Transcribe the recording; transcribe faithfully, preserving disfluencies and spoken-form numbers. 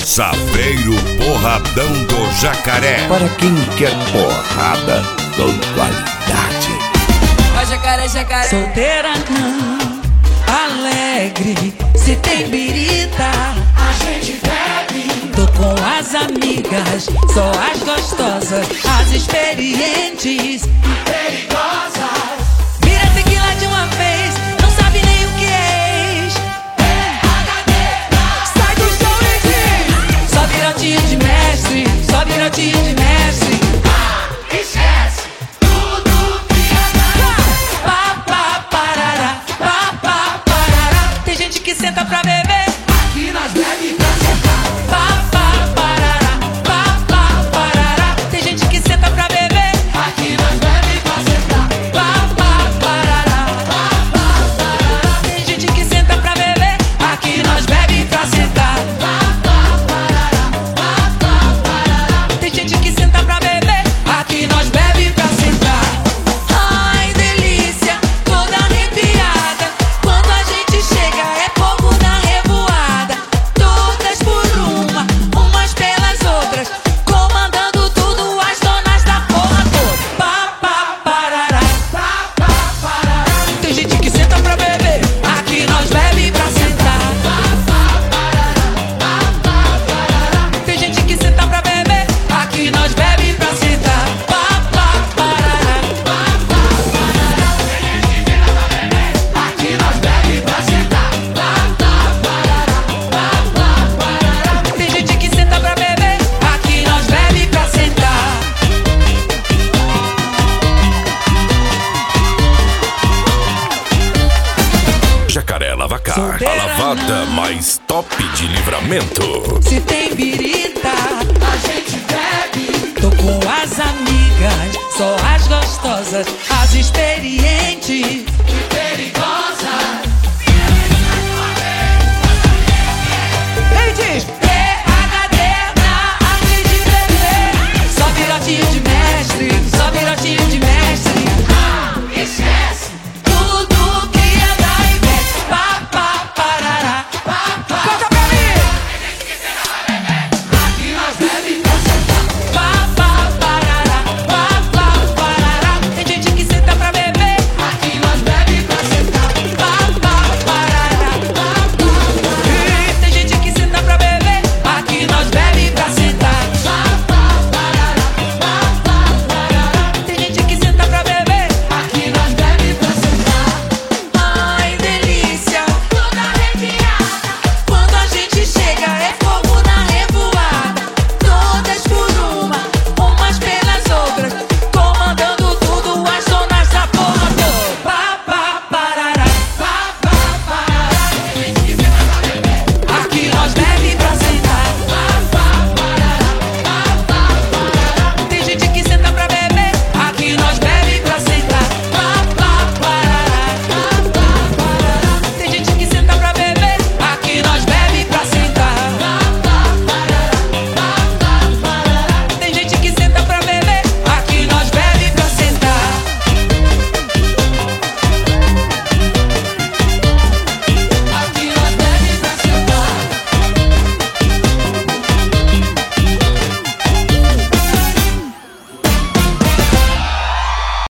Safeiro Porradão do Jacaré. Para quem quer porrada com qualidade. Ó jacaré, jacaré. Solteira não, alegre. Se tem birita, A gente bebe. tô com as amigas, só as gostosas, as experientes. Perigosas. Vira tequila de uma vez, não sabe nem o que é ex. Sai do chão e diz: só virotinho de mestre, só virotinho de mestre. Esquece tudo que é Pá, pá, parará, pá, pá, parará. Tem gente que senta pra beber. aqui nós bebe pra sentar. Pá, pá, parará, pá, pá, parará. Tem gente que senta pra beber. Aqui nós bebe pra sentar. Pá, pá, parará, pá, pá, parará. Tem gente que senta pra beber. Aqui nós bebe pra sentar. Pá, pá, parará, pá, pá, parará. Tem gente que senta pra beber. Aqui nós bebe pra sentar. Ai, delícia, toda arrepiada. Quando a gente chega é fogo na revoada. Todas por uma, umas pelas outras. Comandando tudo, as donas da porra toda. Pá, pá, parará. Pá, pá, parará. Tem gente que senta pra beber. Aqui nós bebe pra sentar. Pá, pá, parará. Pá, pá, parará. Tem gente que senta pra beber. Aqui nós bebe pra sentar. Pá, pá, parará. Pá, pá, parará. Aqui nós bebe pra sentar. Pá, pá, parará. Pá, pá, parará. Tem gente que senta pra beber. Aqui nós bebe pra sentar. Jacaré Lavacar, a Solteira lavada não. mais top de Livramento. Se tem birita, A gente bebe. tô com as amigas, só as gostosas, as experientes.